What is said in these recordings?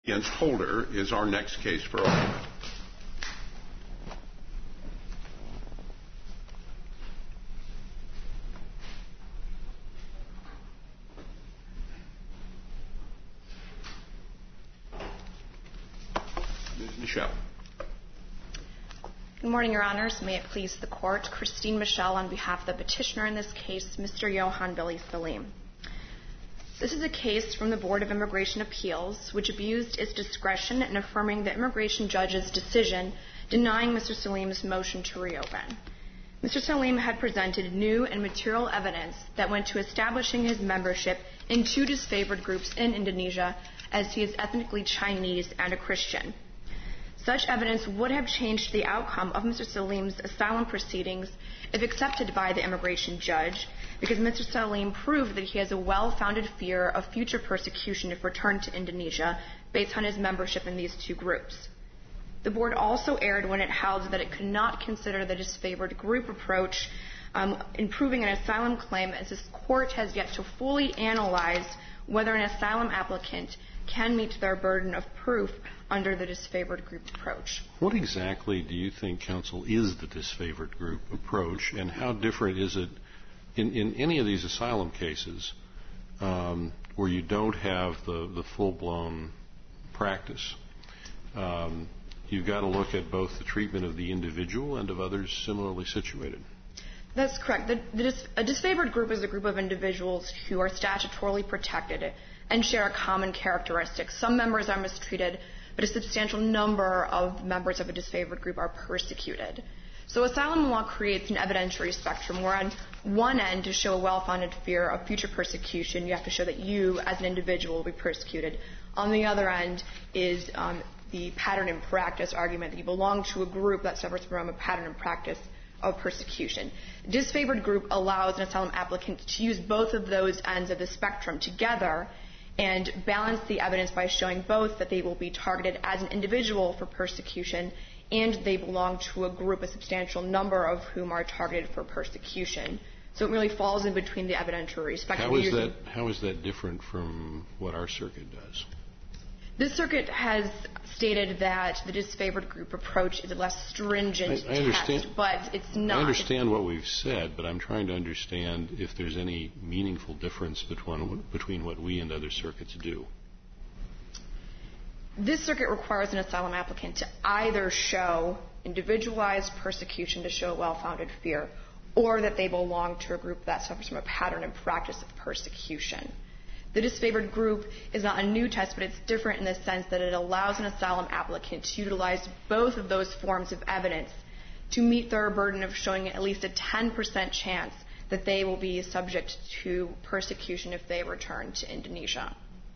Against Holder is our next case for argument. Ms. Michelle. Good morning, Your Honors. May it please the Court. Christine Michelle on behalf of the petitioner in this case, Mr. Johan Billy Salim. This is a case from the Board of Immigration Appeals, which abused its discretion in affirming the immigration judge's decision denying Mr. Salim's motion to reopen. Mr. Salim had presented new and material evidence that went to establishing his membership in two disfavored groups in Indonesia, as he is ethnically Chinese and a Christian. Such evidence would have changed the outcome of Mr. Salim's asylum proceedings if accepted by the immigration judge, because Mr. Salim proved that he has a well-founded fear of future persecution if returned to Indonesia based on his membership in these two groups. The Board also erred when it held that it could not consider the disfavored group approach in proving an asylum claim, as this Court has yet to fully analyze whether an asylum applicant can meet their burden of proof under the disfavored group approach. What exactly do you think, counsel, is the disfavored group approach, and how different is it in any of these asylum cases where you don't have the full-blown practice? You've got to look at both the treatment of the individual and of others similarly situated. That's correct. A disfavored group is a group of individuals who are statutorily protected and share a common characteristic. Some members are mistreated, but a substantial number of members of a disfavored group are persecuted. So asylum law creates an evidentiary spectrum where on one end, to show a well-founded fear of future persecution, you have to show that you as an individual will be persecuted. On the other end is the pattern and practice argument that you belong to a group that suffers from a pattern and practice of persecution. Disfavored group allows an asylum applicant to use both of those ends of the spectrum together and balance the evidence by showing both that they will be targeted as an individual for persecution and they belong to a group, a substantial number of whom are targeted for persecution. So it really falls in between the evidentiary spectrum. How is that different from what our circuit does? This circuit has stated that the disfavored group approach is a less stringent test, but it's not. I understand what we've said, but I'm trying to understand if there's any meaningful difference between what we and other circuits do. This circuit requires an asylum applicant to either show individualized persecution to show a well-founded fear, or that they belong to a group that suffers from a pattern and practice of persecution. The disfavored group is not a new test, but it's different in the sense that it allows an asylum applicant to utilize both of those forms of evidence to meet their burden of showing at least a 10% chance that they will be subject to persecution if they return to Indonesia.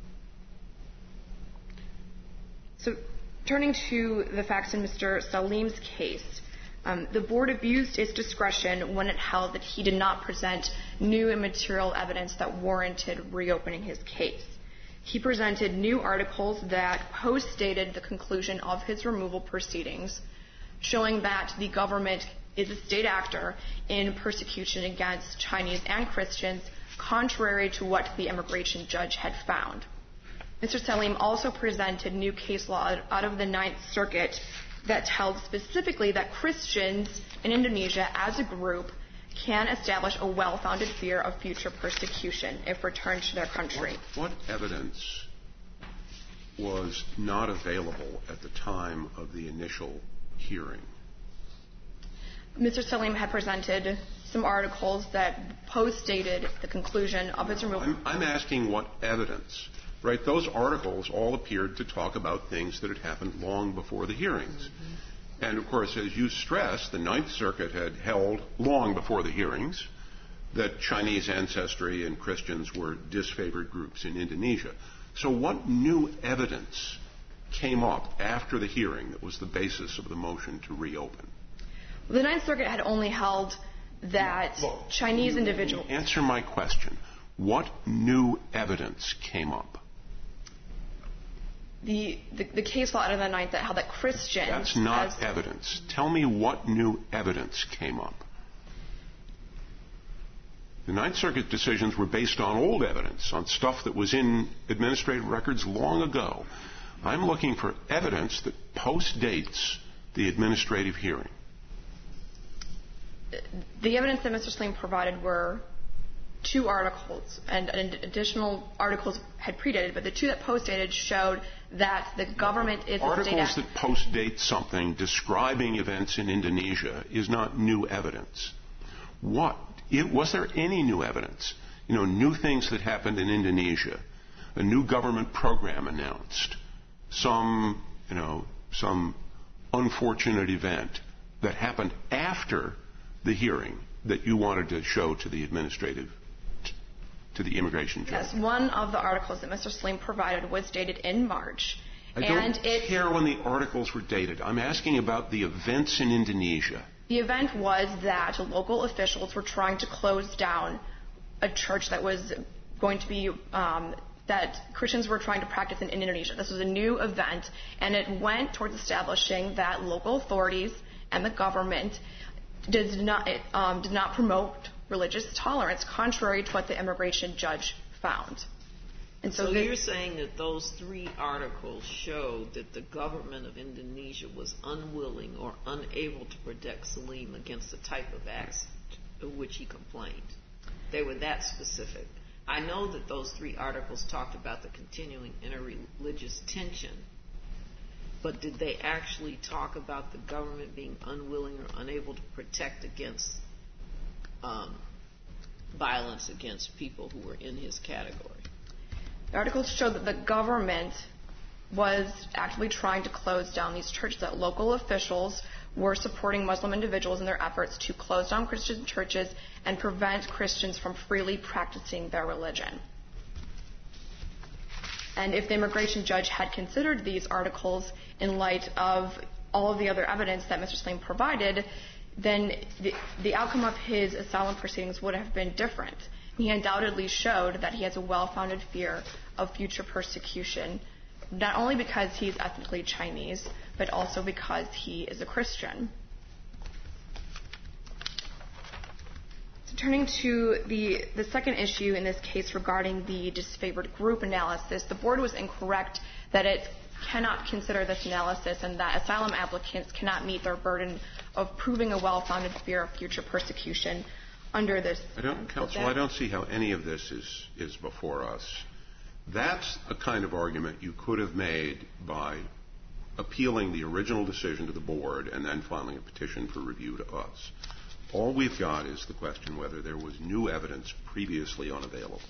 So turning to the facts in Mr. Salim's case, the Board abused its discretion when it held that he did not present new and material evidence that warranted reopening his case. He presented new articles that post-stated the conclusion of his removal proceedings, showing that the government is a state actor in persecution against Chinese and Christians, contrary to what the immigration judge had found. Mr. Salim also presented new case law out of the Ninth Circuit that held specifically that Christians in Indonesia as a group can establish a well-founded fear of future persecution if returned to their country. What evidence was not available at the time of the initial hearing? Mr. Salim had presented some articles that post-stated the conclusion of his removal. I'm asking what evidence. Right, those articles all appeared to talk about things that had happened long before the hearings. Mm-hmm. And, of course, as you stressed, the Ninth Circuit had held long before the hearings that Chinese ancestry and Christians were disfavored groups in Indonesia. So what new evidence came up after the hearing that was the basis of the motion to reopen? Well, the Ninth Circuit had only held that Chinese individuals... Answer my question. What new evidence came up? The case law out of the Ninth that held that Christians... That's not evidence. Tell me what new evidence came up. The Ninth Circuit decisions were based on old evidence, on stuff that was in administrative records long ago. I'm looking for evidence that postdates the administrative hearing. The evidence that Mr. Salim provided were 2 articles, and additional articles had predated, but the 2 that postdated showed that the government is a state Articles that postdate something describing events in Indonesia is not new evidence. Was there any new evidence? New things that happened in Indonesia, a new government program announced, some unfortunate event that happened after the hearing that you wanted to show to the immigration judge? Yes, one of the articles that Mr. Salim provided was dated in March. I don't care when the articles were dated. I'm asking about the events in Indonesia. The event was that local officials were trying to close down a church that was going to be that Christians were trying to practice in Indonesia. This was a new event, and it went towards establishing that local authorities and the government did not promote religious tolerance, contrary to what the immigration judge found. And so you're saying that those 3 articles showed that the government of Indonesia was unwilling or unable to protect Salim against the type of acts of which he complained. They were that specific. I know that those 3 articles talked about the continuing interreligious tension, but did they actually talk about the government being unwilling or unable to protect against violence against people who were in his category? The articles showed that the government was actively trying to close down these churches, that local officials were supporting Muslim individuals in their efforts to close down Christian churches and prevent Christians from freely practicing their religion. And if the immigration judge had considered these articles in light of all of the other evidence that Mr. Salim provided, then the outcome of his asylum proceedings would have been different. He undoubtedly showed that he has a well-founded fear of future persecution, not only because he's ethnically Chinese, but also because he is a Christian. So turning to the second issue in this case regarding the disfavored group analysis, the board was incorrect that it cannot consider this analysis and that asylum applicants cannot meet their burden of proving a well-founded fear of future persecution under this. Counsel, I don't see how any of this is before us. That's a kind of argument you could have made by appealing the original decision to the board and then filing a petition for review to us. All we've got is the question whether there was new evidence previously unavailable.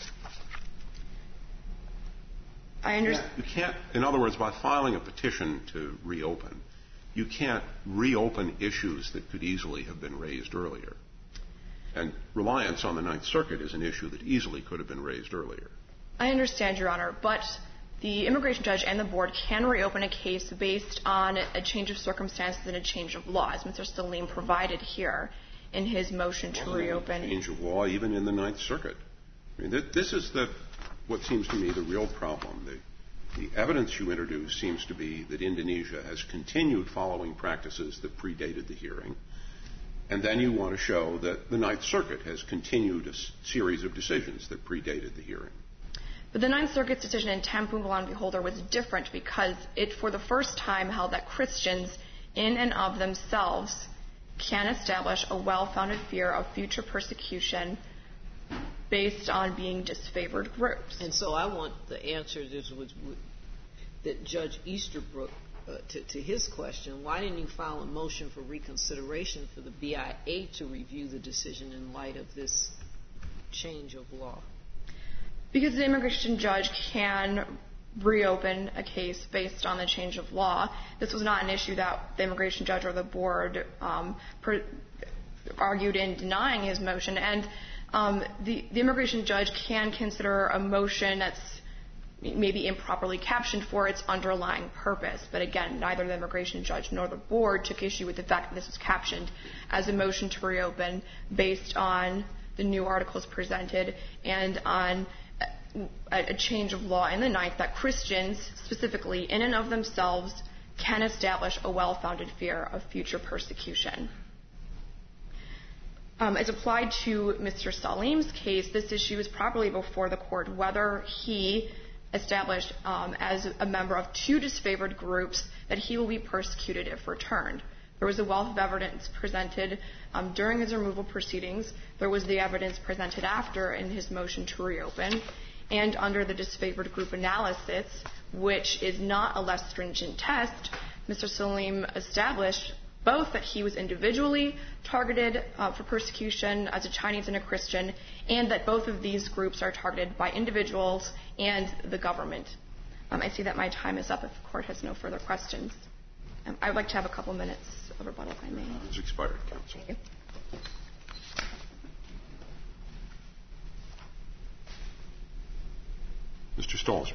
I understand. You can't, in other words, by filing a petition to reopen, you can't reopen issues that could easily have been raised earlier. And reliance on the Ninth Circuit is an issue that easily could have been raised earlier. I understand, Your Honor, but the immigration judge and the board can reopen a case based on a change of circumstances and a change of law, as Mr. Salim provided here in his motion to reopen. Change of law, even in the Ninth Circuit. I mean, this is what seems to me the real problem. The evidence you introduce seems to be that Indonesia has continued following practices that predated the hearing, and then you want to show that the Ninth Circuit has continued a series of decisions that predated the hearing. But the Ninth Circuit's decision in Tampung Bulan Beholder was different because it, for the first time, held that Christians, in and of themselves, can establish a well-founded fear of future persecution based on being disfavored groups. And so I want the answer that Judge Easterbrook, to his question, why didn't you file a motion for reconsideration for the BIA to review the decision in light of this change of law? Because the immigration judge can reopen a case based on the change of law. This was not an issue that the immigration judge or the board argued in denying his motion. And the immigration judge can consider a motion that's maybe improperly captioned for its underlying purpose. But again, neither the immigration judge nor the board took issue with the fact that this was captioned as a motion to reopen based on the new articles presented and on a change of law in the Ninth that Christians, specifically in and of themselves, can establish a well-founded fear of future persecution. As applied to Mr. Salim's case, this issue is properly before the court whether he established as a member of two disfavored groups that he will be persecuted if returned. There was a wealth of evidence presented during his removal proceedings. There was the evidence presented after in his motion to reopen. And under the disfavored group analysis, which is not a less stringent test, Mr. Salim established both that he was individually targeted for persecution as a Chinese and a Christian, and that both of these groups are targeted by individuals and the government. I see that my time is up if the Court has no further questions. I would like to have a couple minutes of rebuttal, if I may. It's expired, counsel. Thank you. Mr. Stalzer.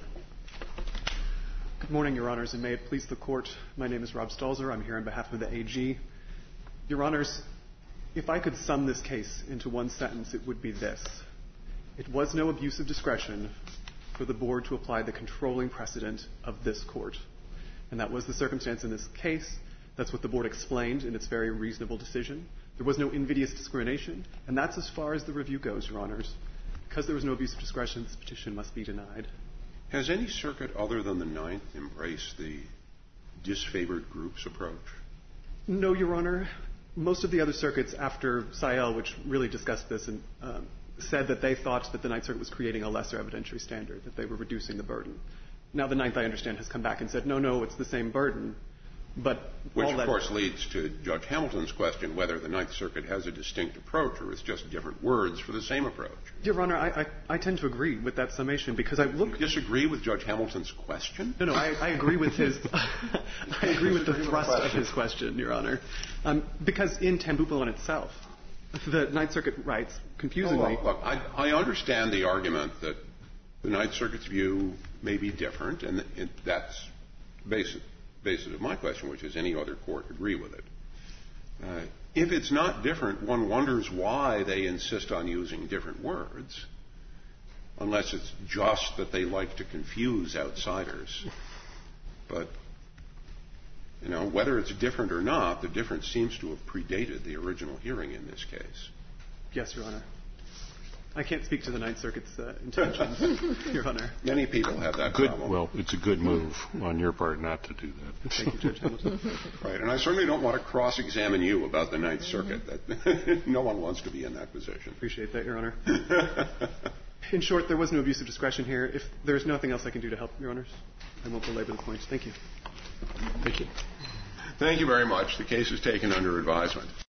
Good morning, Your Honors, and may it please the Court. My name is Rob Stalzer. I'm here on behalf of the AG. Your Honors, if I could sum this case into one sentence, it would be this. It was no abuse of discretion for the Board to apply the controlling precedent of this Court. And that was the circumstance in this case. That's what the Board explained in its very reasonable decision. There was no invidious discrimination, and that's as far as the review goes, Your Honors. Because there was no abuse of discretion, this petition must be denied. Has any circuit other than the Ninth embraced the disfavored groups approach? No, Your Honor. Most of the other circuits after Sayel, which really discussed this, and said that they thought that the Ninth Circuit was creating a lesser evidentiary standard, that they were reducing the burden. Now the Ninth, I understand, has come back and said, no, it's the same burden. But which, of course, leads to Judge Hamilton's question whether the Ninth Circuit has a distinct approach or it's just different words for the same approach. Your Honor, I tend to agree with that summation because I look... You disagree with Judge Hamilton's question? No, I agree with his... I agree with the thrust of his question, Your Honor. Because in Tambupalon itself, the Ninth Circuit writes, confusingly... Look, I understand the argument that the Ninth Circuit's view may be different, and that's basis of my question, which is any other court agree with it. If it's not different, one wonders why they insist on using different words, unless it's just that they like to confuse outsiders. But, whether it's different or not, the difference seems to have predated the original hearing in this case. Yes, Your Honor. I can't speak to the Ninth Circuit's intentions, Your Honor. Many people have that problem. Well, it's a good move on your part not to do that. Thank you, Judge Hamilton. Right, and I certainly don't want to cross-examine you about the Ninth Circuit. No one wants to be in that position. Appreciate that, Your Honor. In short, there was no abuse of discretion here. If there's nothing else I can do to help, Your Honors, I won't belabor the point. Thank you. Thank you. Thank you very much. The case is taken under advisement.